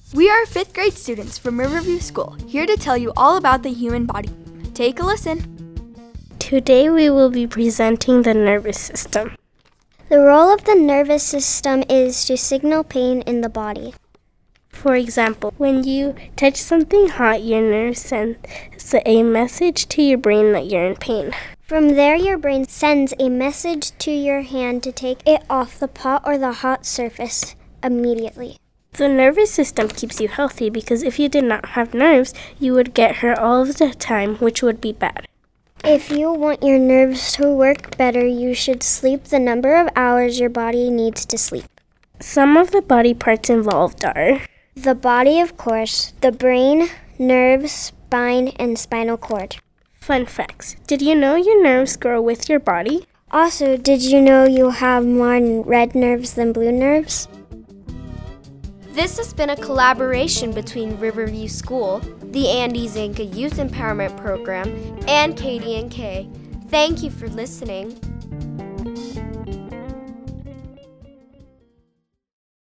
We are 5th grade students from Riverview School, here to tell you all about the human body. Take a listen. Today we will be presenting the nervous system. The role of the nervous system is to signal pain in the body. For example, when you touch something hot, your nerves send a message to your brain that you're in pain. From there, your brain sends a message to your hand to take it off the pot or the hot surface immediately. The nervous system keeps you healthy because if you did not have nerves, you would get hurt all of the time, which would be bad. If you want your nerves to work better, you should sleep the number of hours your body needs to sleep. Some of the body parts involved are the body, of course, the brain, nerves, spine, and spinal cord. Fun facts. Did you know your nerves grow with your body? Also, did you know you have more red nerves than blue nerves? This has been a collaboration between Riverview School, the Andy Zanka Youth Empowerment Program, and KDNK. Thank you for listening.